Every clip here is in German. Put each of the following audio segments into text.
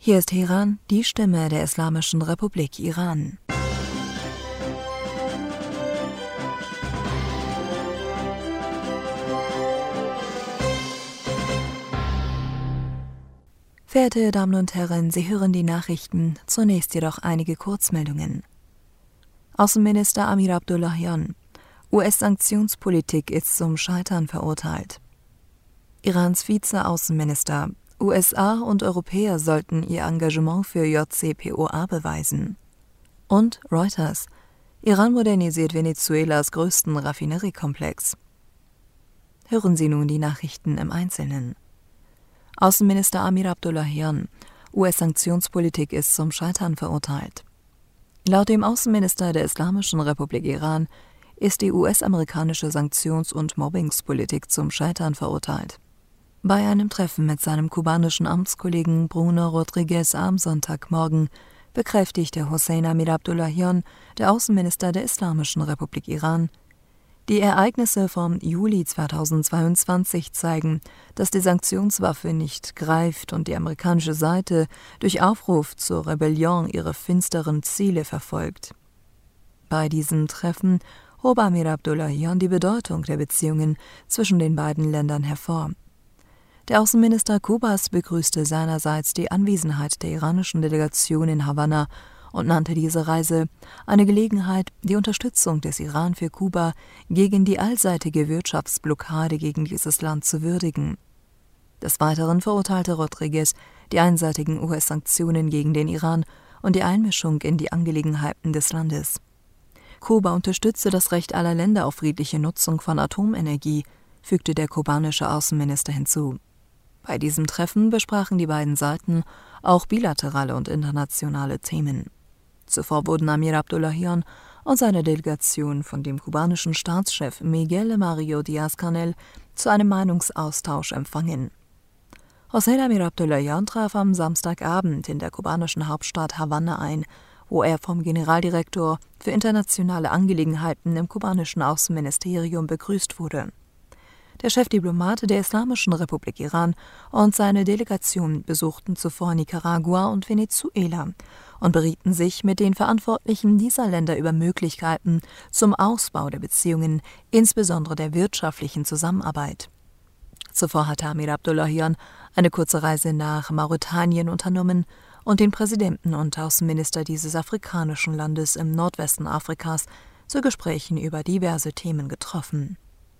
Hier ist Teheran, die Stimme der Islamischen Republik Iran. Verehrte Damen und Herren, Sie hören die Nachrichten, zunächst jedoch einige Kurzmeldungen. Außenminister Amir Abdullahian: US-Sanktionspolitik ist zum Scheitern verurteilt. Irans Vize-Außenminister: USA und Europäer sollten ihr Engagement für JCPOA beweisen. Und Reuters: Iran modernisiert Venezuelas größten Raffineriekomplex. Hören Sie nun die Nachrichten im Einzelnen. Außenminister Amir Abdullahian: US-Sanktionspolitik ist zum Scheitern verurteilt. Laut dem Außenminister der Islamischen Republik Iran ist die US-amerikanische Sanktions- und Mobbingspolitik zum Scheitern verurteilt. Bei einem Treffen mit seinem kubanischen Amtskollegen Bruno Rodriguez am Sonntagmorgen bekräftigte Hossein Amir Abdullahian, der Außenminister der Islamischen Republik Iran: Die Ereignisse vom Juli 2022 zeigen, dass die Sanktionswaffe nicht greift und die amerikanische Seite durch Aufruf zur Rebellion ihre finsteren Ziele verfolgt. Bei diesem Treffen hob Amir Abdullahian die Bedeutung der Beziehungen zwischen den beiden Ländern hervor. Der Außenminister Kubas begrüßte seinerseits die Anwesenheit der iranischen Delegation in Havanna und nannte diese Reise eine Gelegenheit, die Unterstützung des Iran für Kuba gegen die allseitige Wirtschaftsblockade gegen dieses Land zu würdigen. Des Weiteren verurteilte Rodriguez die einseitigen US-Sanktionen gegen den Iran und die Einmischung in die Angelegenheiten des Landes. Kuba unterstütze das Recht aller Länder auf friedliche Nutzung von Atomenergie, fügte der kubanische Außenminister hinzu. Bei diesem Treffen besprachen die beiden Seiten auch bilaterale und internationale Themen. Zuvor wurden Amir Abdullahian und seine Delegation von dem kubanischen Staatschef Miguel Mario Díaz-Canel zu einem Meinungsaustausch empfangen. Hossein Amir Abdullahian traf am Samstagabend in der kubanischen Hauptstadt Havanna ein, wo er vom Generaldirektor für internationale Angelegenheiten im kubanischen Außenministerium begrüßt wurde. Der Chefdiplomat der Islamischen Republik Iran und seine Delegation besuchten zuvor Nicaragua und Venezuela und berieten sich mit den Verantwortlichen dieser Länder über Möglichkeiten zum Ausbau der Beziehungen, insbesondere der wirtschaftlichen Zusammenarbeit. Zuvor hatte Amir Abdullahian eine kurze Reise nach Mauretanien unternommen und den Präsidenten und Außenminister dieses afrikanischen Landes im Nordwesten Afrikas zu Gesprächen über diverse Themen getroffen.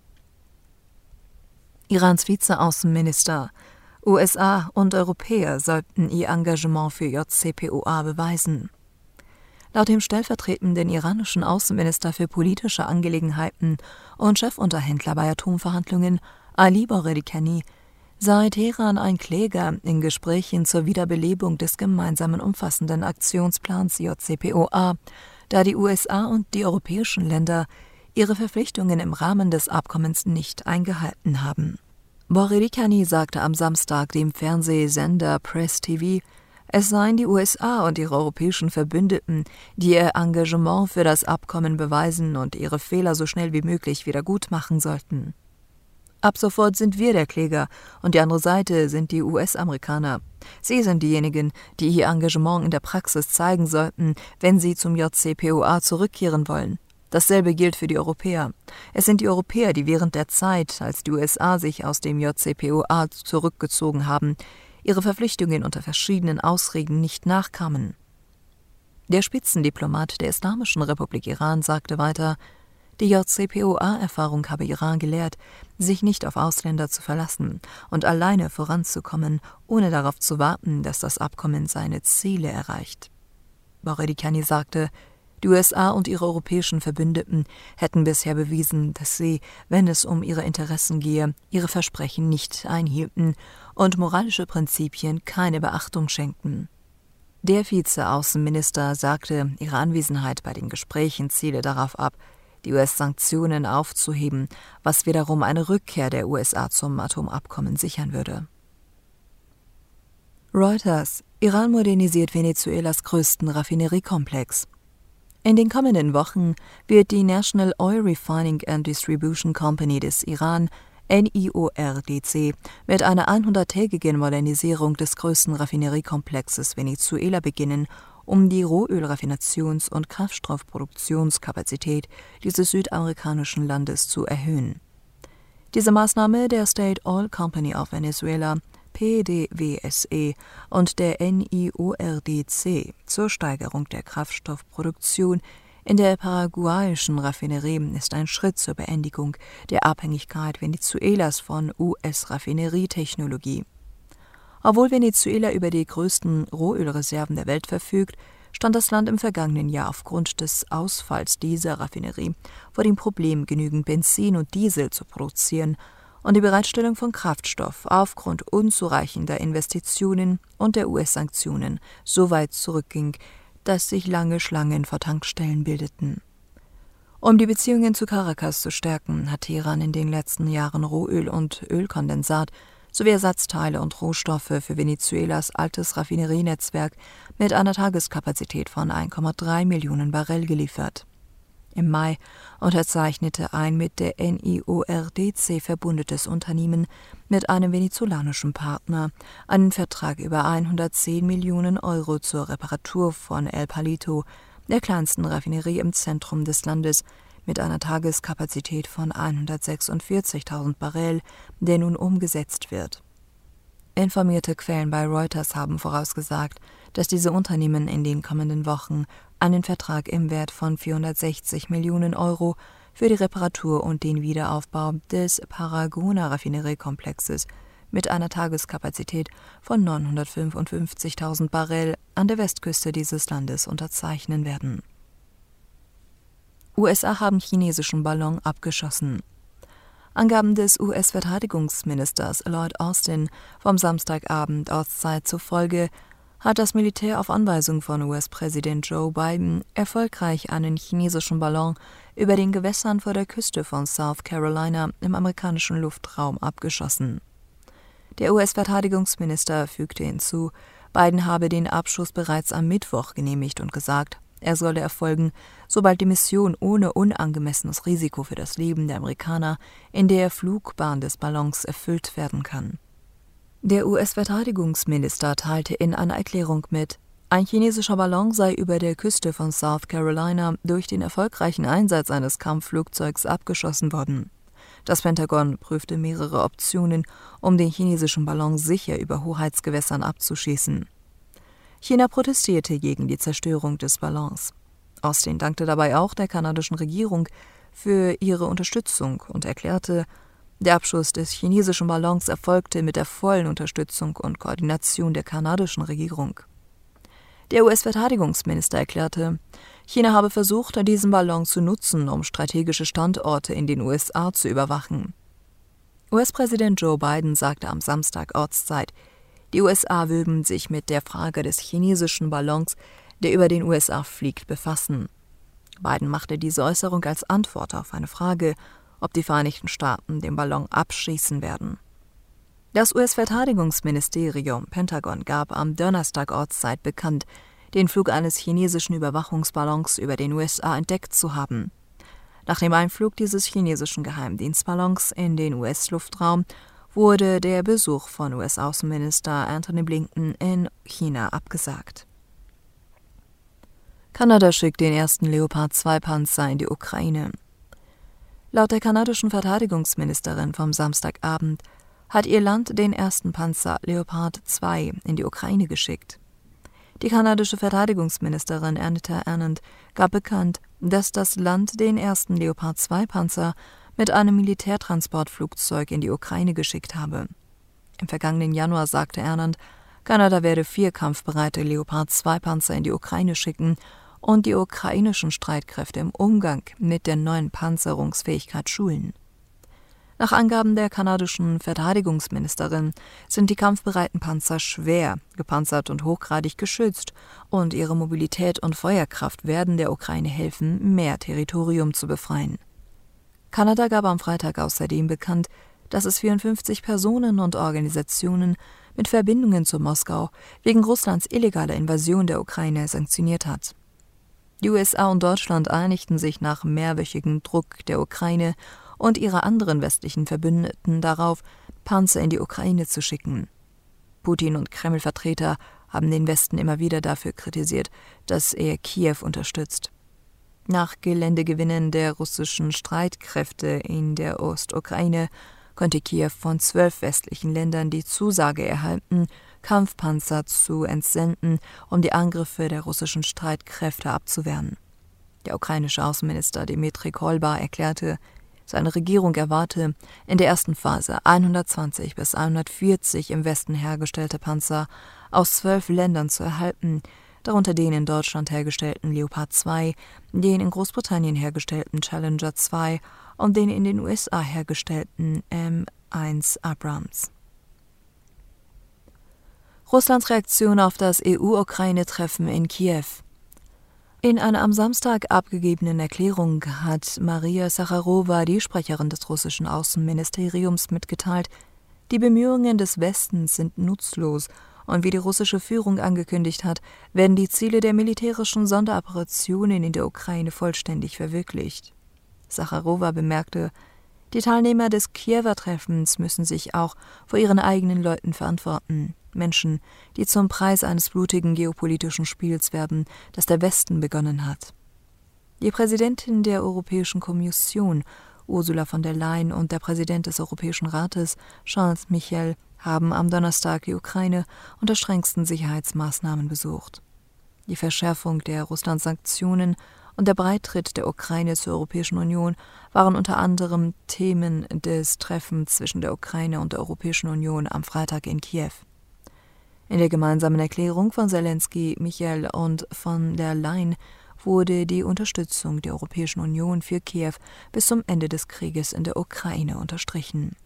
Irans Vize-Außenminister: USA und Europäer sollten ihr Engagement für JCPOA beweisen. Laut dem stellvertretenden iranischen Außenminister für politische Angelegenheiten und Chefunterhändler bei Atomverhandlungen, Ali Bogherikhani, sei Teheran ein Kläger in Gesprächen zur Wiederbelebung des gemeinsamen umfassenden Aktionsplans JCPOA, da die USA und die europäischen Länder ihre Verpflichtungen im Rahmen des Abkommens nicht eingehalten haben. Bogherikhani sagte am Samstag dem Fernsehsender Press TV, es seien die USA und ihre europäischen Verbündeten, die ihr Engagement für das Abkommen beweisen und ihre Fehler so schnell wie möglich wieder gut machen sollten. Ab sofort sind wir der Kläger und die andere Seite sind die US-Amerikaner. Sie sind diejenigen, die ihr Engagement in der Praxis zeigen sollten, wenn sie zum JCPOA zurückkehren wollen. Dasselbe gilt für die Europäer. Es sind die Europäer, die während der Zeit, als die USA sich aus dem JCPOA zurückgezogen haben, ihre Verpflichtungen unter verschiedenen Ausreden nicht nachkamen. Der Spitzendiplomat der Islamischen Republik Iran sagte weiter, die JCPOA-Erfahrung habe Iran gelehrt, sich nicht auf Ausländer zu verlassen und alleine voranzukommen, ohne darauf zu warten, dass das Abkommen seine Ziele erreicht. Bogherikhani sagte, die USA und ihre europäischen Verbündeten hätten bisher bewiesen, dass sie, wenn es um ihre Interessen gehe, ihre Versprechen nicht einhielten und moralische Prinzipien keine Beachtung schenkten. Der Vize-Außenminister sagte, ihre Anwesenheit bei den Gesprächen ziele darauf ab, die US-Sanktionen aufzuheben, was wiederum eine Rückkehr der USA zum Atomabkommen sichern würde. Reuters: Iran modernisiert Venezuelas größten Raffineriekomplex. In den kommenden Wochen wird die National Oil Refining and Distribution Company des Iran NIORDC mit einer 100-tägigen Modernisierung des größten Raffineriekomplexes Venezuela beginnen, um die Rohölraffinations- und Kraftstoffproduktionskapazität dieses südamerikanischen Landes zu erhöhen. Diese Maßnahme der State Oil Company of Venezuela PDVSA und der NIORDC zur Steigerung der Kraftstoffproduktion in der paraguayischen Raffinerie ist ein Schritt zur Beendigung der Abhängigkeit Venezuelas von US-Raffinerietechnologie. Obwohl Venezuela über die größten Rohölreserven der Welt verfügt, stand das Land im vergangenen Jahr aufgrund des Ausfalls dieser Raffinerie vor dem Problem, genügend Benzin und Diesel zu produzieren und die Bereitstellung von Kraftstoff aufgrund unzureichender Investitionen und der US-Sanktionen so weit zurückging, dass sich lange Schlangen vor Tankstellen bildeten. Um die Beziehungen zu Caracas zu stärken, hat Teheran in den letzten Jahren Rohöl und Ölkondensat sowie Ersatzteile und Rohstoffe für Venezuelas altes Raffinerienetzwerk mit einer Tageskapazität von 1,3 Millionen Barrel geliefert. Im Mai unterzeichnete ein mit der NIORDC verbundetes Unternehmen mit einem venezolanischen Partner einen Vertrag über 110 Millionen Euro zur Reparatur von El Palito, der kleinsten Raffinerie im Zentrum des Landes, mit einer Tageskapazität von 146.000 Barrel, der nun umgesetzt wird. Informierte Quellen bei Reuters haben vorausgesagt, dass diese Unternehmen in den kommenden Wochen einen Vertrag im Wert von 460 Millionen Euro für die Reparatur und den Wiederaufbau des Tarragona-Raffineriekomplexes mit einer Tageskapazität von 955.000 Barrel an der Westküste dieses Landes unterzeichnen werden. USA haben chinesischen Ballon abgeschossen. Angaben des US-Verteidigungsministers Lloyd Austin vom Samstagabend Ortszeit zufolge hat das Militär auf Anweisung von US-Präsident Joe Biden erfolgreich einen chinesischen Ballon über den Gewässern vor der Küste von South Carolina im amerikanischen Luftraum abgeschossen. Der US-Verteidigungsminister fügte hinzu, Biden habe den Abschuss bereits am Mittwoch genehmigt und gesagt, er solle erfolgen, sobald die Mission ohne unangemessenes Risiko für das Leben der Amerikaner in der Flugbahn des Ballons erfüllt werden kann. Der US-Verteidigungsminister teilte in einer Erklärung mit, ein chinesischer Ballon sei über der Küste von South Carolina durch den erfolgreichen Einsatz eines Kampfflugzeugs abgeschossen worden. Das Pentagon prüfte mehrere Optionen, um den chinesischen Ballon sicher über Hoheitsgewässern abzuschießen. China protestierte gegen die Zerstörung des Ballons. Austin dankte dabei auch der kanadischen Regierung für ihre Unterstützung und erklärte, der Abschuss des chinesischen Ballons erfolgte mit der vollen Unterstützung und Koordination der kanadischen Regierung. Der US-Verteidigungsminister erklärte, China habe versucht, diesen Ballon zu nutzen, um strategische Standorte in den USA zu überwachen. US-Präsident Joe Biden sagte am Samstag Ortszeit, die USA würden sich mit der Frage des chinesischen Ballons, der über den USA fliegt, befassen. Biden machte diese Äußerung als Antwort auf eine Frage, ob die Vereinigten Staaten den Ballon abschießen werden. Das US-Verteidigungsministerium Pentagon gab am Donnerstag Ortszeit bekannt, den Flug eines chinesischen Überwachungsballons über den USA entdeckt zu haben. Nach dem Einflug dieses chinesischen Geheimdienstballons in den US-Luftraum wurde der Besuch von US-Außenminister Antony Blinken in China abgesagt. Kanada schickt den ersten Leopard-2-Panzer in die Ukraine. Laut der kanadischen Verteidigungsministerin vom Samstagabend hat ihr Land den ersten Panzer Leopard 2 in die Ukraine geschickt. Die kanadische Verteidigungsministerin Anita Anand gab bekannt, dass das Land den ersten Leopard 2 Panzer mit einem Militärtransportflugzeug in die Ukraine geschickt habe. Im vergangenen Januar sagte Anand, Kanada werde 4 kampfbereite Leopard 2 Panzer in die Ukraine schicken und die ukrainischen Streitkräfte im Umgang mit der neuen Panzerungsfähigkeit schulen. Nach Angaben der kanadischen Verteidigungsministerin sind die kampfbereiten Panzer schwer, gepanzert und hochgradig geschützt und ihre Mobilität und Feuerkraft werden der Ukraine helfen, mehr Territorium zu befreien. Kanada gab am Freitag außerdem bekannt, dass es 54 Personen und Organisationen mit Verbindungen zu Moskau wegen Russlands illegaler Invasion der Ukraine sanktioniert hat. Die USA und Deutschland einigten sich nach mehrwöchigem Druck der Ukraine und ihre anderen westlichen Verbündeten darauf, Panzer in die Ukraine zu schicken. Putin und Kreml-Vertreter haben den Westen immer wieder dafür kritisiert, dass er Kiew unterstützt. Nach Geländegewinnen der russischen Streitkräfte in der Ostukraine konnte Kiew von 12 westlichen Ländern die Zusage erhalten, Kampfpanzer zu entsenden, um die Angriffe der russischen Streitkräfte abzuwehren. Der ukrainische Außenminister Dmytro Kuleba erklärte, seine Regierung erwarte, in der ersten Phase 120 bis 140 im Westen hergestellte Panzer aus 12 Ländern zu erhalten, darunter den in Deutschland hergestellten Leopard 2, den in Großbritannien hergestellten Challenger 2 und den in den USA hergestellten M1 Abrams. Russlands Reaktion auf das EU-Ukraine-Treffen in Kiew. In einer am Samstag abgegebenen Erklärung hat Maria Sacharowa, die Sprecherin des russischen Außenministeriums, mitgeteilt, die Bemühungen des Westens sind nutzlos und wie die russische Führung angekündigt hat, werden die Ziele der militärischen Sonderoperationen in der Ukraine vollständig verwirklicht. Sacharowa bemerkte, die Teilnehmer des Kiewer Treffens müssen sich auch vor ihren eigenen Leuten verantworten. Menschen, die zum Preis eines blutigen geopolitischen Spiels werben, das der Westen begonnen hat. Die Präsidentin der Europäischen Kommission, Ursula von der Leyen, und der Präsident des Europäischen Rates, Charles Michel, haben am Donnerstag die Ukraine unter strengsten Sicherheitsmaßnahmen besucht. Die Verschärfung der Russland-Sanktionen und der Beitritt der Ukraine zur Europäischen Union waren unter anderem Themen des Treffens zwischen der Ukraine und der Europäischen Union am Freitag in Kiew. In der gemeinsamen Erklärung von Zelensky, Michel und von der Leyen wurde die Unterstützung der Europäischen Union für Kiew bis zum Ende des Krieges in der Ukraine unterstrichen.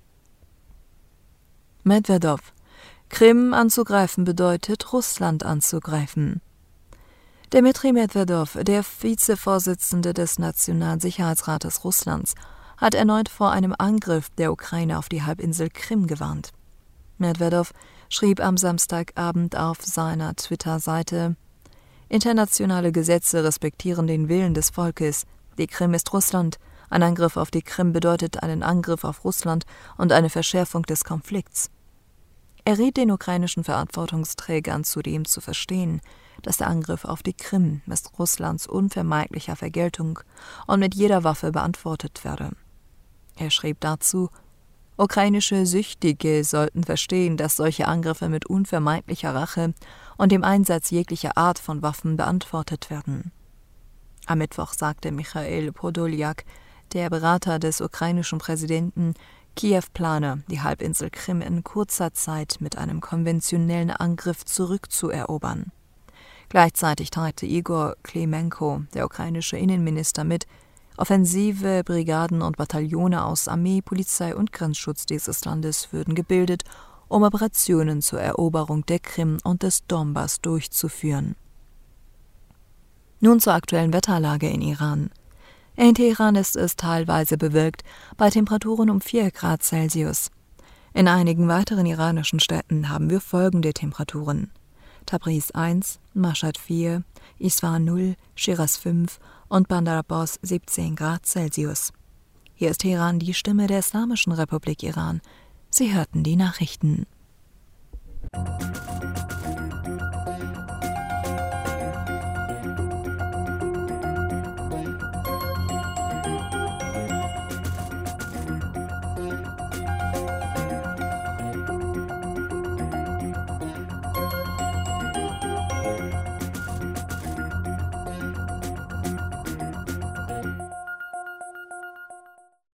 Medwedew: Krim anzugreifen bedeutet, Russland anzugreifen. Dmitri Medwedew, der Vizevorsitzende des Nationalen Sicherheitsrates Russlands, hat erneut vor einem Angriff der Ukraine auf die Halbinsel Krim gewarnt. Medwedew schrieb am Samstagabend auf seiner Twitter-Seite: Internationale Gesetze respektieren den Willen des Volkes. Die Krim ist Russland. Ein Angriff auf die Krim bedeutet einen Angriff auf Russland und eine Verschärfung des Konflikts. Er riet den ukrainischen Verantwortungsträgern zudem zu verstehen, dass der Angriff auf die Krim mit Russlands unvermeidlicher Vergeltung und mit jeder Waffe beantwortet werde. Er schrieb dazu: Ukrainische Süchtige sollten verstehen, dass solche Angriffe mit unvermeidlicher Rache und dem Einsatz jeglicher Art von Waffen beantwortet werden. Am Mittwoch sagte Michail Podoljak, der Berater des ukrainischen Präsidenten, Kiew plane, die Halbinsel Krim in kurzer Zeit mit einem konventionellen Angriff zurückzuerobern. Gleichzeitig teilte Igor Klimenko, der ukrainische Innenminister, mit, offensive Brigaden und Bataillone aus Armee, Polizei und Grenzschutz dieses Landes würden gebildet, um Operationen zur Eroberung der Krim und des Donbass durchzuführen. Nun zur aktuellen Wetterlage in Iran. In Teheran ist es teilweise bewölkt, bei Temperaturen um 4 Grad Celsius. In einigen weiteren iranischen Städten haben wir folgende Temperaturen: Tabriz 1, Mashhad 4, Isfahan 0, Schiraz 5 und Bandar Abbas 17 Grad Celsius. Hier ist Teheran, die Stimme der Islamischen Republik Iran. Sie hörten die Nachrichten.